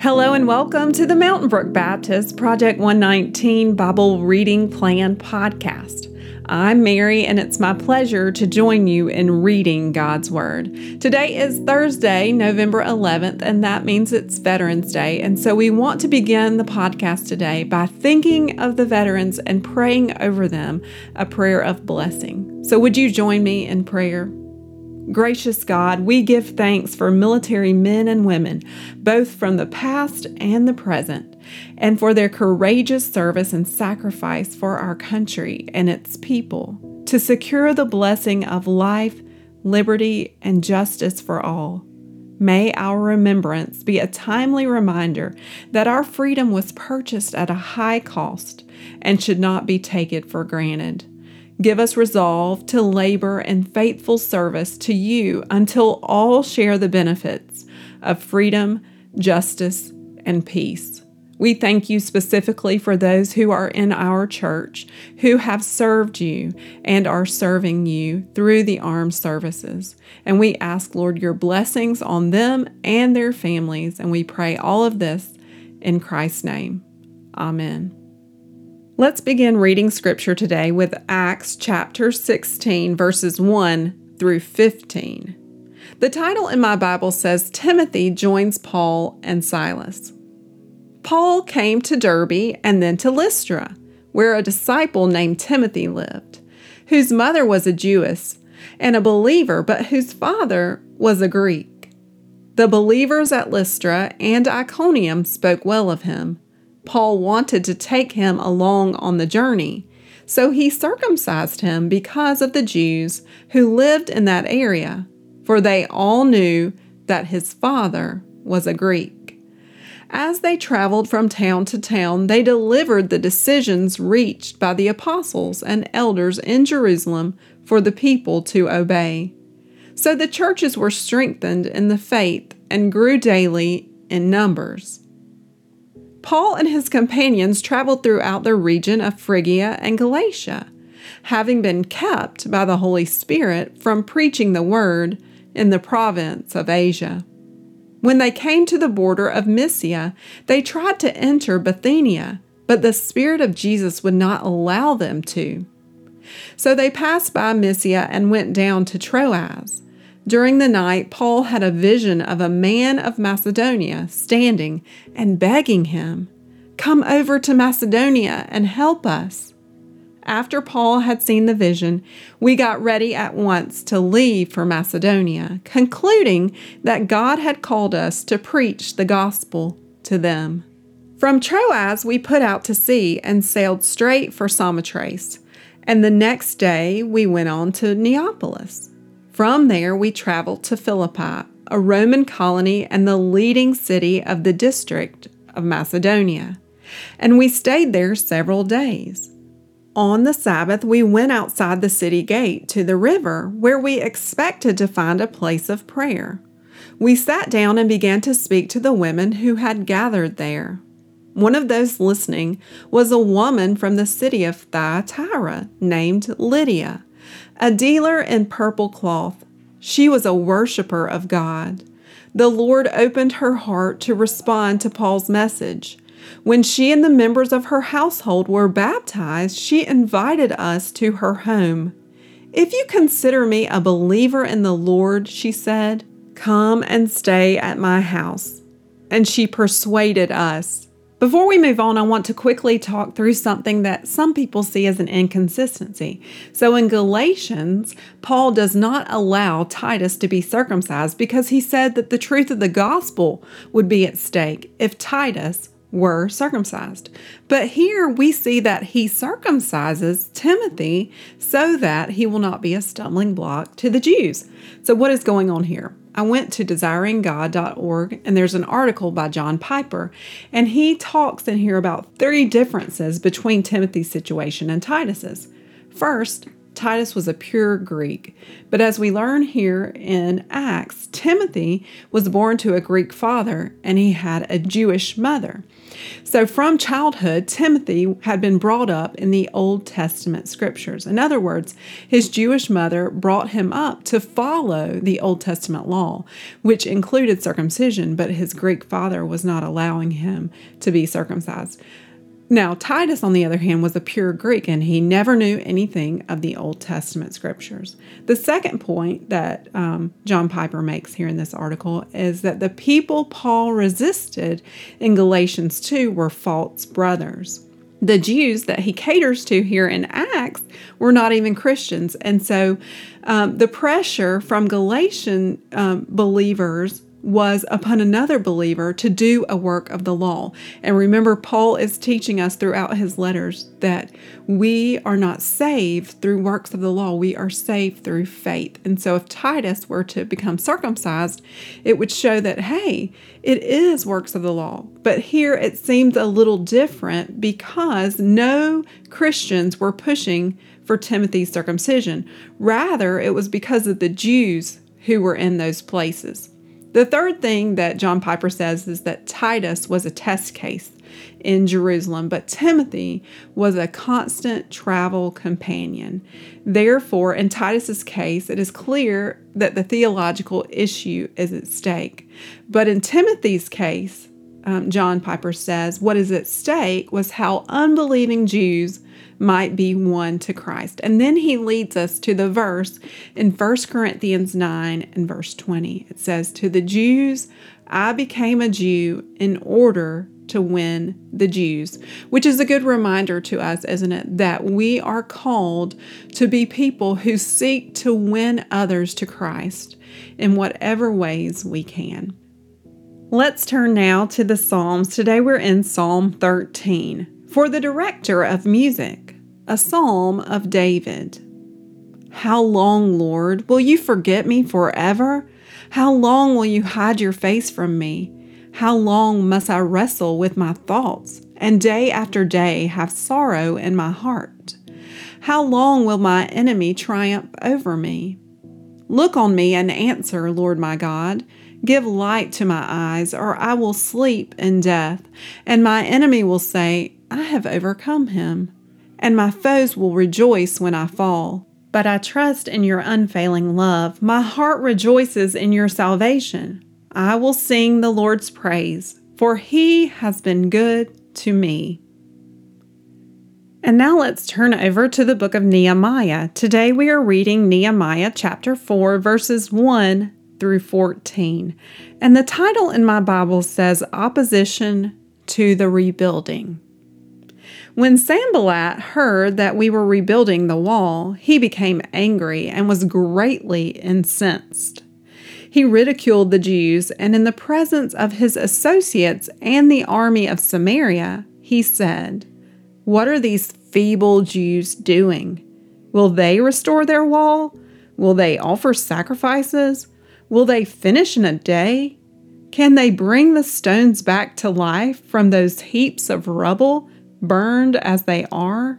Hello and welcome to the Mountain Brook Baptist Project 119 Bible Reading Plan podcast. I'm Mary, and it's my pleasure to join you in reading God's Word. Today is Thursday, November 11th, and that means it's Veterans Day. And so we want to begin the podcast today by thinking of the veterans and praying over them a prayer of blessing. So would you join me in prayer? Gracious God, we give thanks for military men and women, both from the past and the present, and for their courageous service and sacrifice for our country and its people to secure the blessing of life, liberty, and justice for all. May our remembrance be a timely reminder that our freedom was purchased at a high cost and should not be taken for granted. Give us resolve to labor in faithful service to you until all share the benefits of freedom, justice, and peace. We thank you specifically for those who are in our church who have served you and are serving you through the armed services. And we ask, Lord, your blessings on them and their families. And we pray all of this in Christ's name. Amen. Let's begin reading scripture today with Acts chapter 16, verses 1 through 15. The title in my Bible says, Timothy joins Paul and Silas. Paul came to Derbe and then to Lystra, where a disciple named Timothy lived, whose mother was a Jewess and a believer, but whose father was a Greek. The believers at Lystra and Iconium spoke well of him. Paul wanted to take him along on the journey, so he circumcised him because of the Jews who lived in that area, for they all knew that his father was a Greek. As they traveled from town to town, they delivered the decisions reached by the apostles and elders in Jerusalem for the people to obey. So the churches were strengthened in the faith and grew daily in numbers. Paul and his companions traveled throughout the region of Phrygia and Galatia, having been kept by the Holy Spirit from preaching the word in the province of Asia. When they came to the border of Mysia, they tried to enter Bithynia, but the Spirit of Jesus would not allow them to. So they passed by Mysia and went down to Troas. During the night, Paul had a vision of a man of Macedonia standing and begging him, "Come over to Macedonia and help us." After Paul had seen the vision, we got ready at once to leave for Macedonia, concluding that God had called us to preach the gospel to them. From Troas, we put out to sea and sailed straight for Samothrace, and the next day we went on to Neapolis. From there, we traveled to Philippi, a Roman colony and the leading city of the district of Macedonia, and we stayed there several days. On the Sabbath, we went outside the city gate to the river, where we expected to find a place of prayer. We sat down and began to speak to the women who had gathered there. One of those listening was a woman from the city of Thyatira named Lydia, a dealer in purple cloth. She was a worshiper of God. The Lord opened her heart to respond to Paul's message. When she and the members of her household were baptized, she invited us to her home. "If you consider me a believer in the Lord," she said, "come and stay at my house." And she persuaded us. Before we move on, I want to quickly talk through something that some people see as an inconsistency. So in Galatians, Paul does not allow Titus to be circumcised because he said that the truth of the gospel would be at stake if Titus were circumcised. But here we see that he circumcises Timothy so that he will not be a stumbling block to the Jews. So what is going on here? I went to desiringgod.org, and there's an article by John Piper, and he talks in here about 3 differences between Timothy's situation and Titus's. First, Titus was a pure Greek. But as we learn here in Acts, Timothy was born to a Greek father and he had a Jewish mother. So from childhood, Timothy had been brought up in the Old Testament scriptures. In other words, his Jewish mother brought him up to follow the Old Testament law, which included circumcision, but his Greek father was not allowing him to be circumcised. Now, Titus, on the other hand, was a pure Greek, and he never knew anything of the Old Testament scriptures. The second point that John Piper makes here in this article is that the people Paul resisted in Galatians 2 were false brothers. The Jews that he caters to here in Acts were not even Christians, and so the pressure from Galatian believers was upon another believer to do a work of the law. And remember, Paul is teaching us throughout his letters that we are not saved through works of the law. We are saved through faith. And so if Titus were to become circumcised, it would show that, hey, it is works of the law. But here it seems a little different because no Christians were pushing for Timothy's circumcision. Rather, it was because of the Jews who were in those places. The third thing that John Piper says is that Titus was a test case in Jerusalem, but Timothy was a constant travel companion. Therefore, in Titus's case, it is clear that the theological issue is at stake. But in Timothy's case, John Piper says, what is at stake was how unbelieving Jews might be won to Christ. And then he leads us to the verse in 1 Corinthians 9 and verse 20. It says, "To the Jews I became a Jew in order to win the Jews," which is a good reminder to us, isn't it, that we are called to be people who seek to win others to Christ in whatever ways we can. Let's turn now to the Psalms. Today we're in Psalm 13. For the director of music, a psalm of David. How long, Lord, will you forget me forever? How long will you hide your face from me? How long must I wrestle with my thoughts, and day after day have sorrow in my heart? How long will my enemy triumph over me? Look on me and answer, Lord my God. Give light to my eyes, or I will sleep in death, and my enemy will say, I have overcome him, and my foes will rejoice when I fall. But I trust in your unfailing love. My heart rejoices in your salvation. I will sing the Lord's praise, for he has been good to me. And now let's turn over to the book of Nehemiah. Today we are reading Nehemiah chapter 4, verses 1 through 14. And the title in my Bible says, Opposition to the Rebuilding. When Sanballat heard that we were rebuilding the wall, he became angry and was greatly incensed. He ridiculed the Jews, and in the presence of his associates and the army of Samaria, he said, What are these feeble Jews doing? Will they restore their wall? Will they offer sacrifices? Will they finish in a day? Can they bring the stones back to life from those heaps of rubble, burned as they are?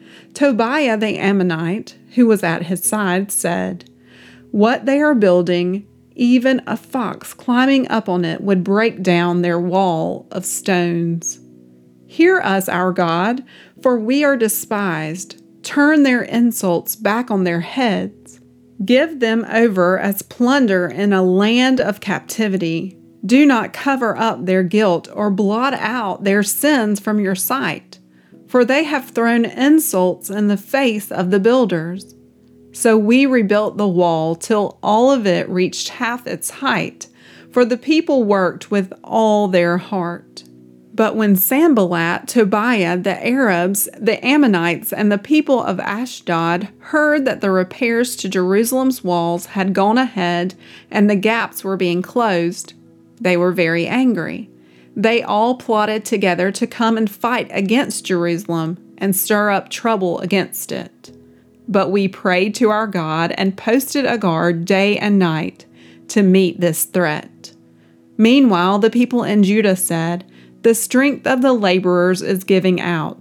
Tobiah the Ammonite, who was at his side, said, What they are building, even a fox climbing up on it would break down their wall of stones. Hear us, our God, for we are despised. Turn their insults back on their heads. Give them over as plunder in a land of captivity. Do not cover up their guilt or blot out their sins from your sight, for they have thrown insults in the face of the builders. So we rebuilt the wall till all of it reached half its height, for the people worked with all their heart. But when Sanballat, Tobiah, the Arabs, the Ammonites, and the people of Ashdod heard that the repairs to Jerusalem's walls had gone ahead and the gaps were being closed, they were very angry. They all plotted together to come and fight against Jerusalem and stir up trouble against it. But we prayed to our God and posted a guard day and night to meet this threat. Meanwhile, the people in Judah said, The strength of the laborers is giving out,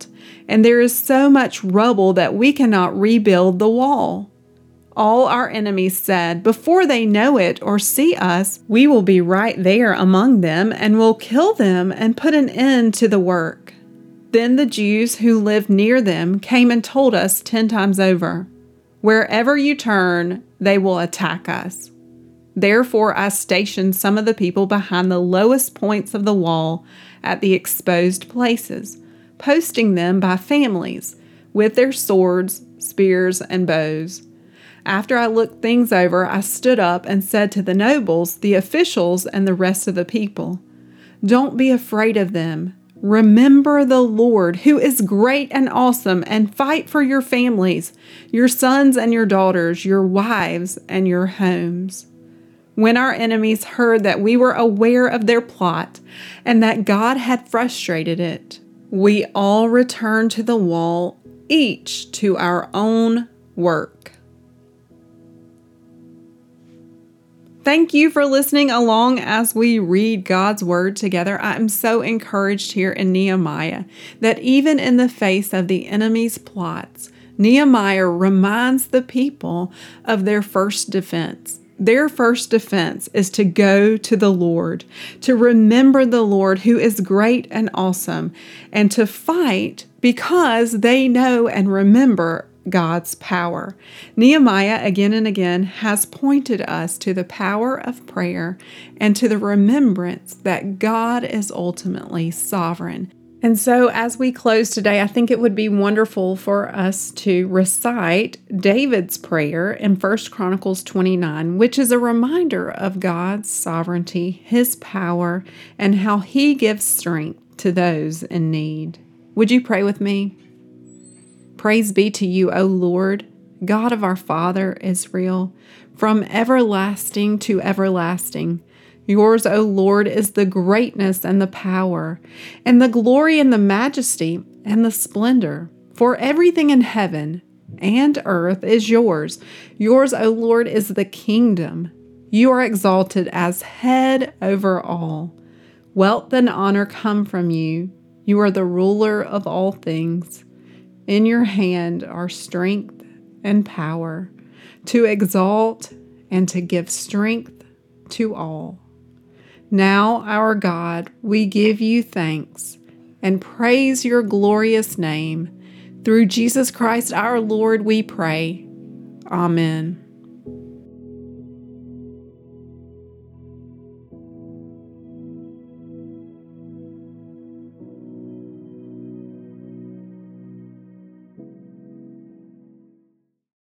and there is so much rubble that we cannot rebuild the wall. All our enemies said, before they know it or see us, we will be right there among them and will kill them and put an end to the work. Then the Jews who lived near them came and told us 10 times over, wherever you turn, they will attack us. Therefore I stationed some of the people behind the lowest points of the wall at the exposed places, posting them by families, with their swords, spears, and bows. After I looked things over, I stood up and said to the nobles, the officials, and the rest of the people, "Don't be afraid of them. Remember the Lord, who is great and awesome, and fight for your families, your sons and your daughters, your wives and your homes." When our enemies heard that we were aware of their plot and that God had frustrated it, we all returned to the wall, each to our own work. Thank you for listening along as we read God's Word together. I am so encouraged here in Nehemiah that even in the face of the enemy's plots, Nehemiah reminds the people of their first defense. Their first defense is to go to the Lord, to remember the Lord who is great and awesome, and to fight because they know and remember God's power. Nehemiah again and again has pointed us to the power of prayer and to the remembrance that God is ultimately sovereign. And so as we close today, I think it would be wonderful for us to recite David's prayer in 1 Chronicles 29, which is a reminder of God's sovereignty, His power, and how He gives strength to those in need. Would you pray with me? Praise be to you, O Lord, God of our Father Israel, from everlasting to everlasting. Yours, O Lord, is the greatness and the power, and the glory and the majesty and the splendor. For everything in heaven and earth is yours. Yours, O Lord, is the kingdom. You are exalted as head over all. Wealth and honor come from you. You are the ruler of all things. In your hand are strength and power, to exalt and to give strength to all. Now, our God, we give you thanks and praise your glorious name. Through Jesus Christ our Lord, we pray. Amen.